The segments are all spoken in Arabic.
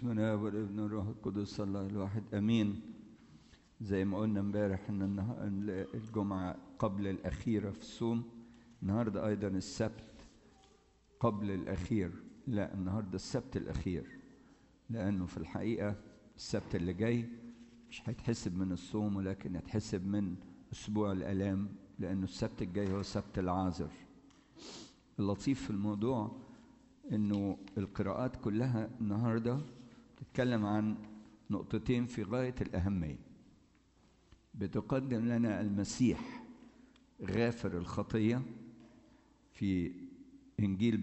بسم الله والابن والروح القدس الله الواحد امين. زي ما قلنا امبارح ان الجمعه قبل الاخيره في الصوم، النهارده ايضا السبت قبل الاخير، لا النهارده السبت الاخير، لانه في الحقيقه السبت اللي جاي مش هيتحسب من الصوم ولكن هيتحسب من اسبوع الالام، لانه السبت الجاي هو سبت العازر. اللطيف في الموضوع انه القراءات كلها النهارده تتكلم عن نقطتين في غايه الاهميه. بتقدم لنا المسيح غافر الخطيه في انجيل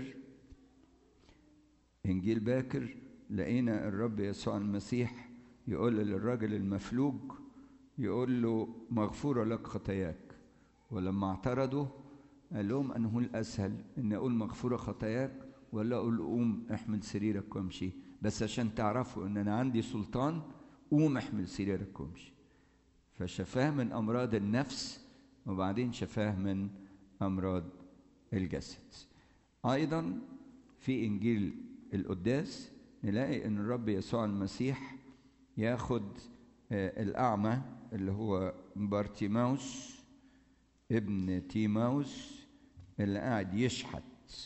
باكر لقينا الرب يسوع المسيح يقول للراجل المفلوج، يقول له مغفوره لك خطاياك. ولما اعترضوا قال لهم انه الاسهل ان اقول مغفوره خطاياك ولا اقول قوم احمل سريرك وامشي، بس عشان تعرفوا ان انا عندي سلطان قوم احمل سريرك وامشي. فشفاه من امراض النفس وبعدين شفاه من امراض الجسد. ايضا في انجيل القداس نلاقي ان الرب يسوع المسيح ياخد الاعمى اللي هو بارتيماوس ابن تيماوس اللي قاعد يشحت،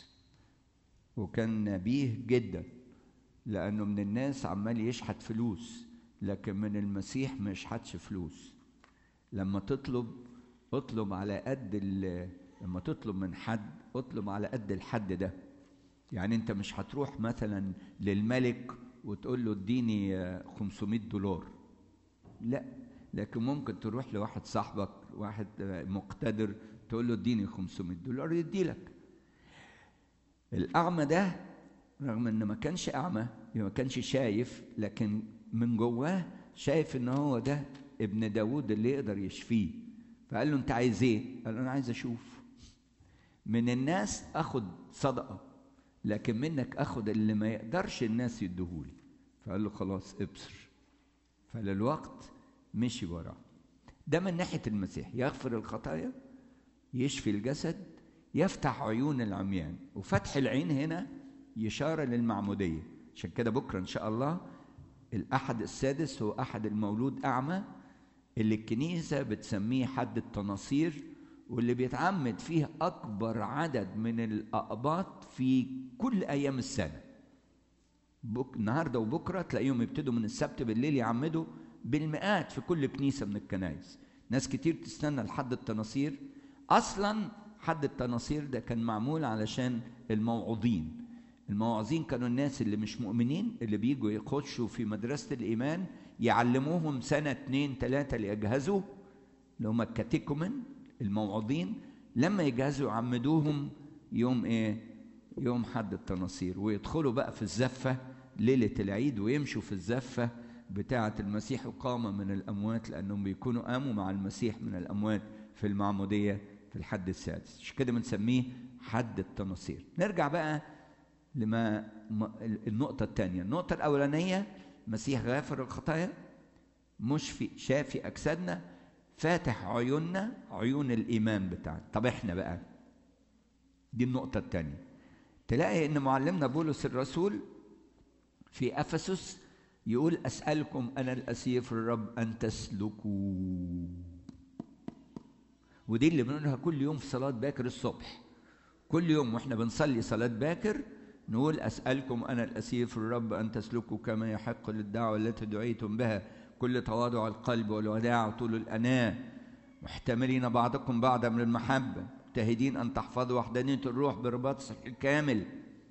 وكان نبيه جدا لأنه من الناس عمال يشحت فلوس، لكن من المسيح ما يشحتش فلوس. لما اطلب على قد لما تطلب من حد اطلب على قد الحد ده. يعني انت مش هتروح مثلا للملك وتقول له اديني $500، لا، لكن ممكن تروح لواحد صاحبك واحد مقتدر تقول له اديني $500 يديلك. الأعمى ده رغم إنه ما كانش أعمى، ما كانش شايف، لكن من جواه شايف إن هو ده ابن داود اللي يقدر يشفيه. فقال له أنت عايز إيه؟ قال له أنا عايز أشوف. من الناس أخد صدقة، لكن منك أخد اللي ما يقدرش الناس يديهولي. فقال له خلاص ابصر. فللوقت مشي وراه. ده من ناحية المسيح، يغفر الخطايا، يشفي الجسد، يفتح عيون العميان. وفتح العين هنا إشارة للمعمودية. عشان كده بكرة إن شاء الله الأحد السادس هو أحد المولود أعمى، اللي الكنيسة بتسميه حد التناصير، واللي بيتعمد فيه أكبر عدد من الأقباط في كل أيام السنة. النهاردة وبكرة تلاقيهم يبتدوا من السبت بالليل يعمدوا بالمئات في كل كنيسة من الكنائس. ناس كتير تستنى لحد التناصير. أصلاً حد التناصير ده كان معمول علشان الموعظين كانوا الناس اللي مش مؤمنين، اللي بيجوا يخشوا في مدرسة الإيمان، يعلموهم 1 2 3 ليجهزوا، اللي هم الكاتيكومن الموعظين. لما يجهزوا يعمدوهم يوم إيه؟ يوم حد التناصير، ويدخلوا بقى في الزفة ليلة العيد، ويمشوا في الزفة بتاعة المسيح قام من الأموات، لأنهم بيكونوا قاموا مع المسيح من الأموات في المعمودية في الحد السادس. عشان كده بنسميه حد التناصير. نرجع بقى النقطة الثانية. النقطة الأولانية مسيح غافر الخطايا، مشفي شافي أجسادنا، فاتح عيوننا، عيون الإيمان بتاعنا. طب إحنا بقى دي النقطة الثانية. تلاقي إن معلمنا بولس الرسول في أفسس يقول أسألكم أنا الأسير في الرب أن تسلكوا. ودي اللي بنقولها كل يوم في صلاة باكر الصبح. كل يوم واحنا بنصلي صلاة باكر نقول أسألكم أنا الأسير في الرب أن تسلكوا كما يحق للدعوة التي دعيتم بها، كل تواضع القلب والوداع وطول الأناة، محتملين بعضكم بعضا من المحبة، مجتهدين أن تحفظوا وحدانية الروح برباط صحيح كامل.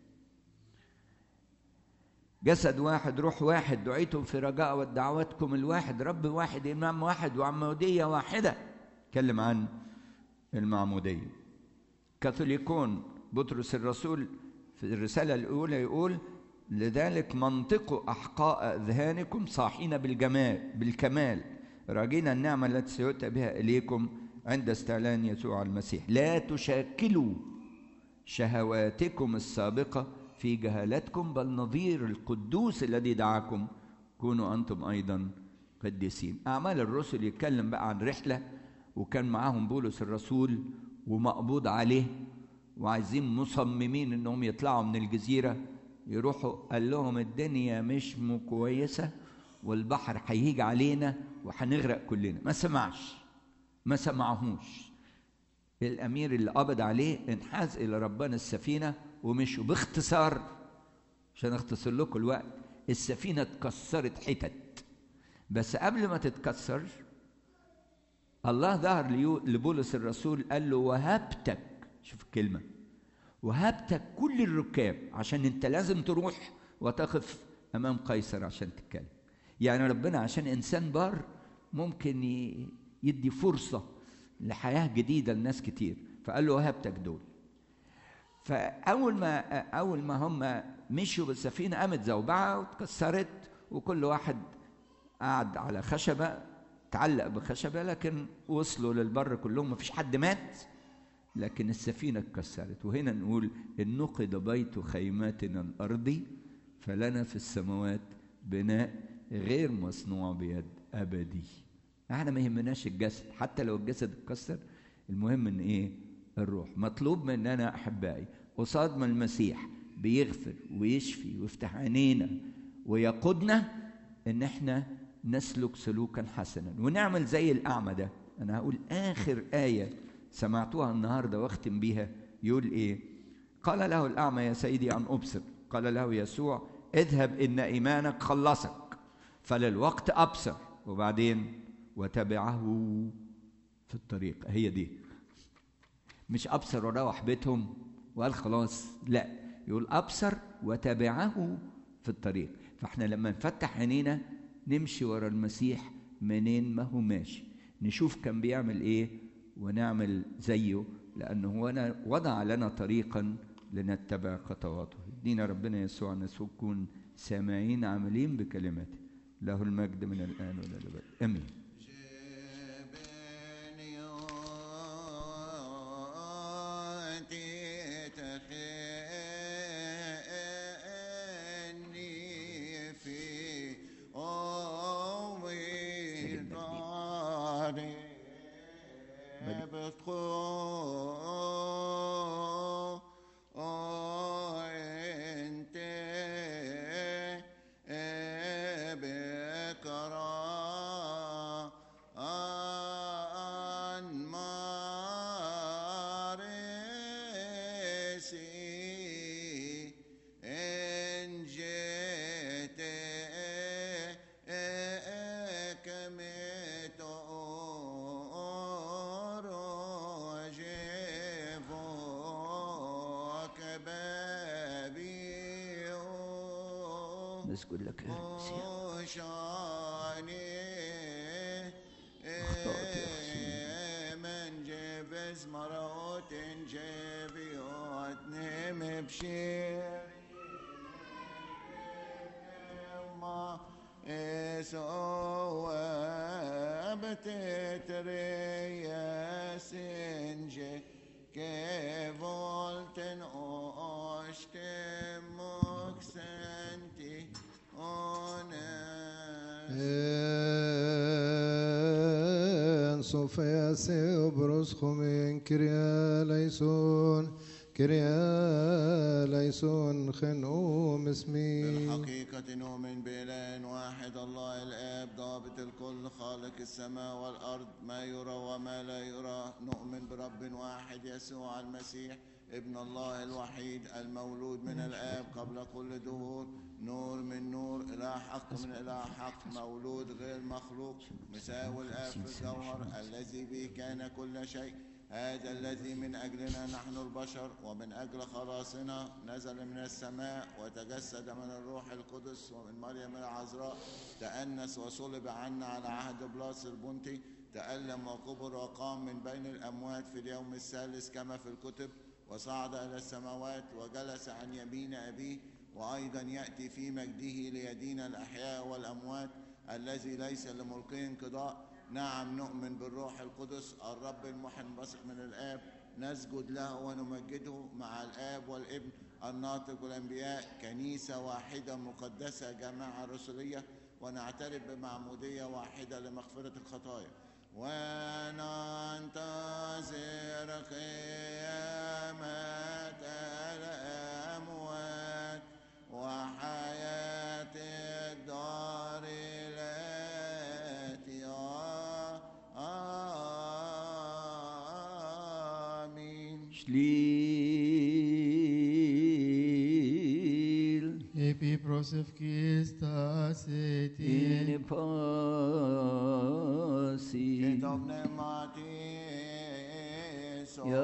جسد واحد، روح واحد، دعيتم في رجاء ودعواتكم الواحد، رب واحد، إمام واحد، وعمودية واحدة. اتكلم عن المعمودية. كاثوليكون بطرس الرسول في الرسالة الأولى يقول لذلك منطقوا أحقاء أذهانكم صاحين بالكمال راجين النعمة التي سيؤتى بها إليكم عند استعلان يسوع المسيح. لا تشاكلوا شهواتكم السابقة في جهالتكم، بل نظير القدوس الذي دعاكم كونوا أنتم أيضا قديسين. أعمال الرسل يتكلم بقى عن رحلة، وكان معاهم بولس الرسول ومقبوض عليه، وعايزين مصممين انهم يطلعوا من الجزيرة يروحوا قال لهم الدنيا مش كويسة والبحر هيجي علينا وهنغرق كلنا. ما سمعهوش. الأمير اللي قبض عليه انحاز إلى ربنا السفينة ومشوا. باختصار عشان أختصر لكم الوقت، السفينة اتكسرت حتت، بس قبل ما تتكسر الله ظهر لبولس الرسول قال له وهبتك، شوف الكلمة، وهبتك كل الركاب عشان انت لازم تروح وتقف امام قيصر عشان تتكلم. يعني ربنا عشان انسان بار ممكن يدي فرصة لحياة جديدة لناس كتير، فقال له وهبتك دول. فأول ما هم مشوا بالسفينة قامت زوبعة واتكسرت، وكل واحد قعد على خشبة، تعلق بخشبة، لكن وصلوا للبر كلهم، مفيش حد مات، لكن السفينة اتكسرت. وهنا نقول إن نقض بيت خيماتنا الأرضي فلنا في السماوات بناء غير مصنوع بيد أبدي. احنا ما يهمناش الجسد، حتى لو الجسد اتكسر، المهم ان ايه؟ الروح. مطلوب مننا احبائي قصاد ما المسيح بيغفر ويشفي ويفتح عينينا ويقودنا ان احنا نسلك سلوكا حسنا ونعمل زي الاعمى ده. انا هقول اخر آية سمعتوها النهارده واختم بيها. يقول ايه؟ قال له الاعمى يا سيدي ان ابصر، قال له يسوع اذهب ان ايمانك خلصك، فللوقت ابصر. وبعدين وتبعه في الطريق. هي دي، مش أبصر وروح بيتهم وقال خلاص، لا، يقول أبصر وتبعه في الطريق. فاحنا لما نفتح عينينا نمشي ورا المسيح منين ما هو ماشي، نشوف كان بيعمل ايه ونعمل زيه، لأنه هو وضع لنا طريقا لنتبع خطواته. يدينا ربنا يسوع نكون سامعين عاملين بكلماته. له المجد من الآن وإلى الأبد، آمين. نسجد لك يا مسيح. أخطأت يا حسين. من جبس مروت جبيوت نم بشير ما سوى بتتري سنجي كيف قلتن أشتم مكسنتي صوفيا سيبرز خمين كريا ليسون خنوم اسمي. بالحقيقة نؤمن بإله واحد الله الآب ضابط الكل خالق السماء والأرض ما يرى وما لا يرى. نؤمن برب واحد يسوع المسيح ابن الله الوحيد المولود من الآب قبل كل دهور، نور من نور، إله حق من إله حق، مولود غير مخلوق، مساوي الآب في الجوهر، الذي به كان كل شيء. هذا الذي من أجلنا نحن البشر ومن أجل خلاصنا نزل من السماء وتجسد من الروح القدس ومن مريم العذراء، تأنس وصلب عنا على عهد بلاس البنطي، تألم وكبر وقام من بين الأموات في اليوم الثالث كما في الكتب، وصعد إلى السماوات وجلس عن يمين أبيه، وأيضا يأتي في مجده ليدين الأحياء والأموات، الذي ليس لملكه انقضاء. نعم نؤمن بالروح القدس الرب المحيي المنبثق من الآب، نسجد له ونمجده مع الآب والابن الناطق والأنبياء، كنيسة واحدة مقدسة جماعة رسولية، ونعترف بمعمودية واحدة لمغفرة الخطايا، وننتظر قيامة الأموات وحياة الدار الآتية. آمين. Shlil Epi prosef Christus et in pasi. Kitov Nematis.